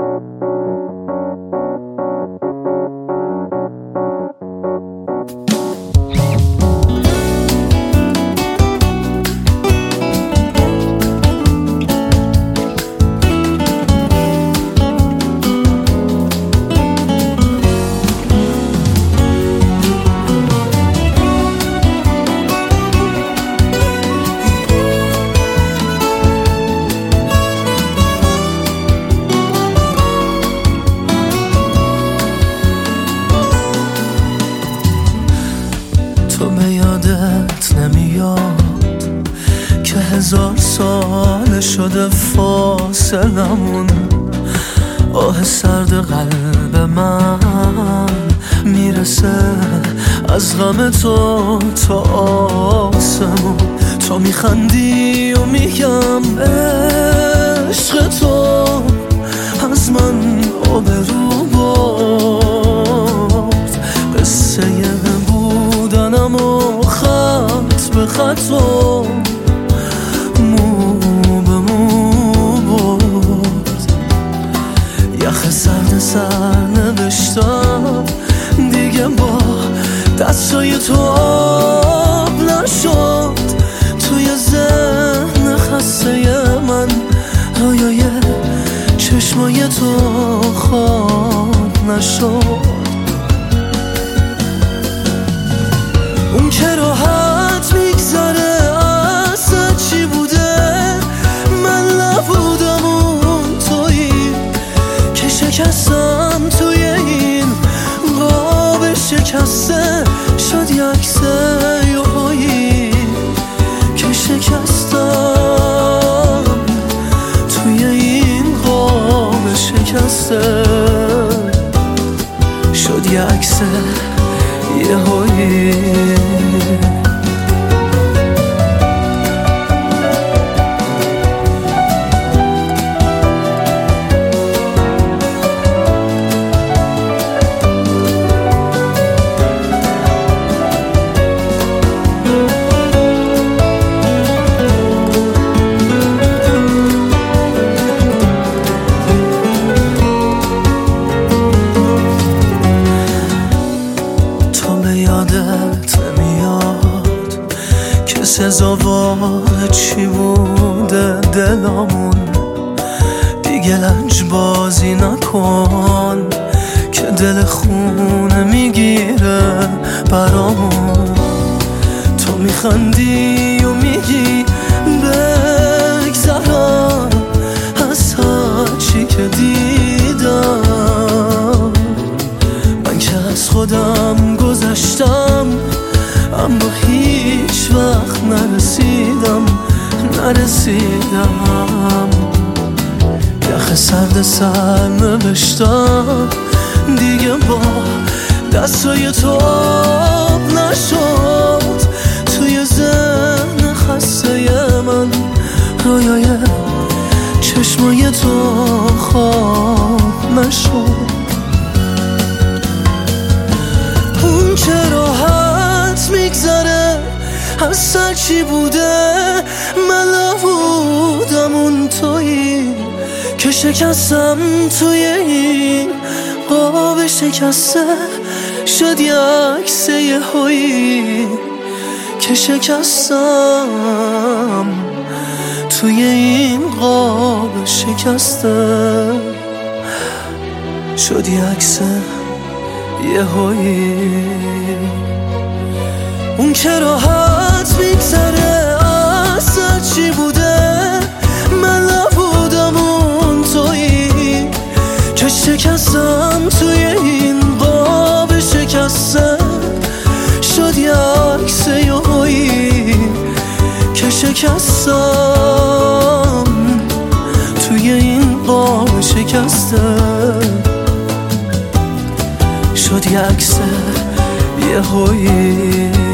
تو به یادت نمیاد که 1000 سال شده فاصلمون، آه سرد قلب من میرسه از غم تو تا آسمون. تو میخندی و میگم عشق تو از من آبرو برد، قصه بودنم و خط به خط و مو به مو برد. یخ سرد سر نوشتم دیگه با دستای تو آب نشد، توی ذهن خسته من رویای چشمای تو خواب نشد. اون که راحت میگذره اصلا چی بوده، من نبودم اون تویی که شکستم توی این قاب شکسته، شد یه عکس یهویی که شکستم توی این قاب شکسته، شد یه عکس یهویی. یادت نمیاد که سزاوار چی بوده دلامون، دیگه لنج بازی نکن که دل خونه میگیره برامون. تو میخندی و میگی بگذرم از هرچی که دیدم، من که از خودم گذشتم اما هیچ وقت نرسیدم. یخ سرد سر نوشتم دیگه با دستای تو آب نشد، توی ذهن خسته من رویای چشمای تو خواب نشد. اون که راحت میگذره اصلا چی بوده، من نبودم اون تویی که شکستم توی این قاب شکسته، شد یه عکس یهویی که شکستم توی این قاب شکسته، شد یه عکس یهویی. اون که راحت میگذره اصلا چی بوده، من نبودم اون تویی که شکستم توی این قاب شکسته، شد یه عکس یهویی که شکستم توی این قاب شکسته، شد یه عکس یهویی.